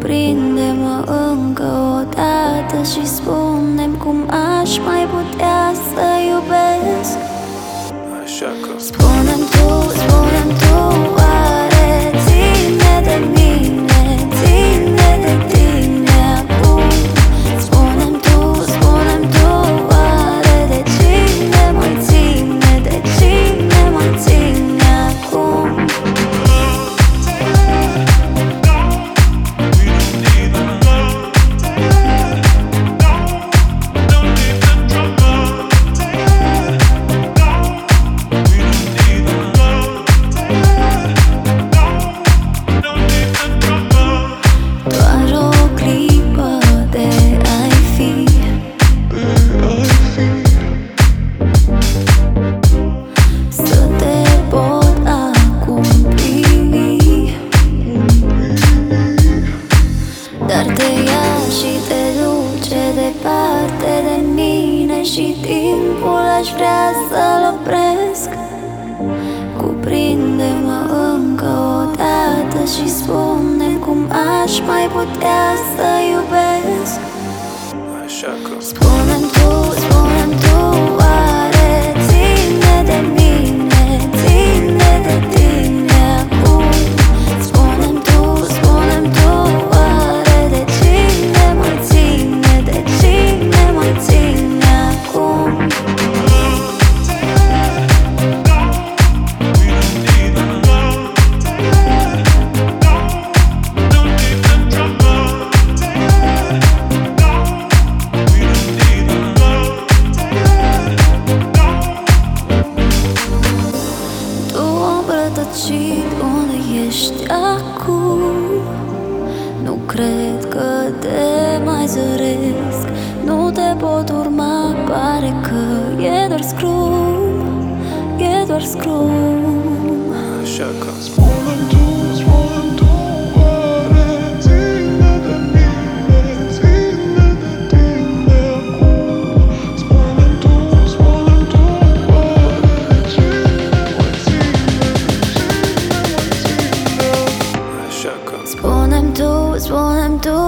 Cuprinde-mă încă o dată și spune-mi cum aș mai putea să iubesc. Așa că Spune-mi tu, oare ține de mine, ține de tine acum? Spune-mi tu, oare de cine mai ține, de cine mai ține acum? Dar te ia și te duce departe de mine și timpul aș vrea să-l opresc. Cuprinde-mă încă o dată și spune cum aș mai putea să iubesc. Așa că Spune-mi tu, oare ține de mine, ține de tine acum? Spune-mi tu, oare de cine mai ține, de cine mai ține acum? Unde ești acum? Nu cred că te mai zăresc. Nu te pot urma, pare că e doar scrum, e doar scrum. Așa că Spune-mi tu, oare ține de mine, ține de tine acum? Spune-mi tu, oare de cine mai ține, de cine mai ține? Așa că Spune-mi tu,